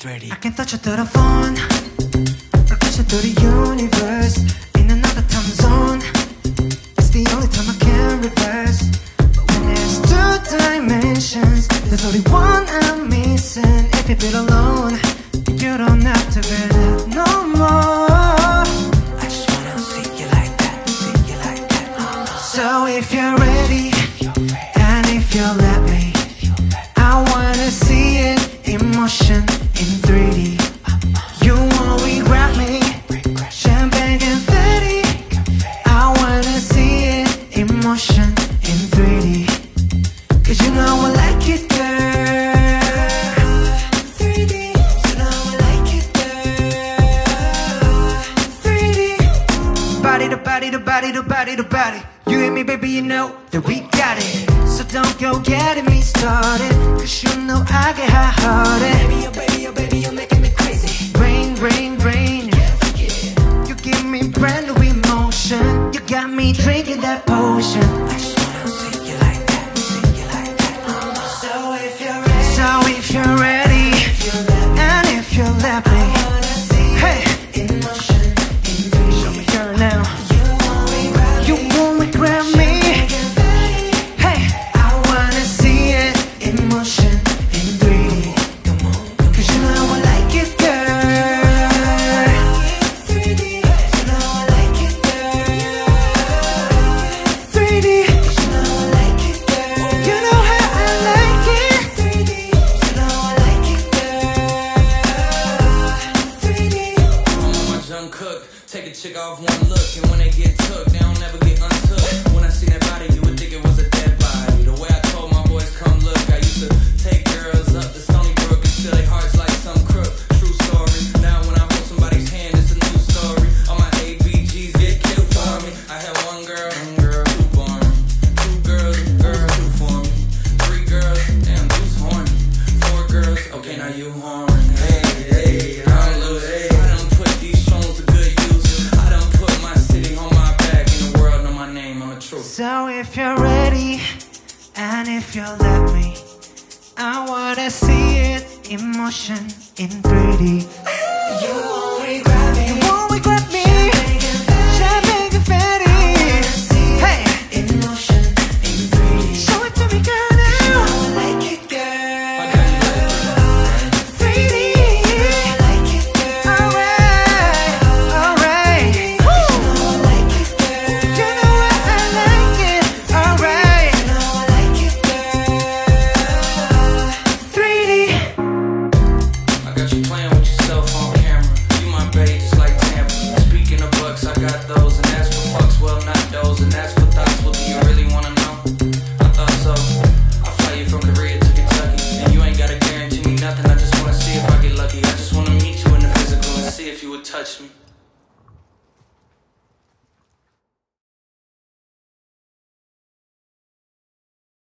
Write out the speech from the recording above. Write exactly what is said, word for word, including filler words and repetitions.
three D. I can touch you through the phone, or catch you through the universe, in another time zone. It's the only time I can reverse. But when there's two dimensions, there's only one I'm missing. If you feel alone, you don't have to be left no more. I just wanna see you like that, see you like that. So if you're ready, and if you'll let me, I wanna see it in motion in three D. You won't regret me. Champagne confetti. I wanna see it in motion in three D. Cause you know I like it, girl. three D. You know I like it, girl. three D. Body to body to body to body to body. You and me, baby, you know that we got it. So don't go getting me started, cause you know I get hot-hearted. Baby, oh baby, oh baby, you're making me crazy. Rain, rain, rain. You give me brand new emotion. You got me drinking that potion. I just wanna see you like that, see you like that. So if you're ready, so if you're ready, and if you'll let me, hey, in motion, in three D. Show me girl now. You won't regret me. Take a chick off one look, and when they get took, they don't never get untook. When I seen that body, you would think it was a dead body. The way I told my boys, come look, I used to take girls up to Stony Brook and steal their hearts like some crook. True story. Now when I hold somebody's hand, it's a new story. All my A B Gs get killed for me. I had one girl, one girl, two born. Two girls, girl, two for me. Three girls, damn, two's horny. Four girls, okay, now you horny. Hey, hey, I'm loose. Hey. So if you're ready, and if you'll let me, I wanna see it in motion in three D. You won't regret me. You won't regret me. Champagne confetti. Hey, in motion in three D. Show it to me, girl, now. You know I like it, girl. three D. You know I like it, girl. Alright, alright. You know I like it, girl. You know what I like it. Alright. You know I like it, girl. three D. I got you playing with yourself on camera. You my babe, just like Tampa. Speaking of bucks, I got those, and that's for fucks, well not those, and that's for thoughts. Well, do you really wanna know? I thought so. I fly you from Korea to Kentucky, and you ain't gotta guarantee me nothing. I just wanna see if I get lucky. I just wanna meet you in the physical and see if you would touch me.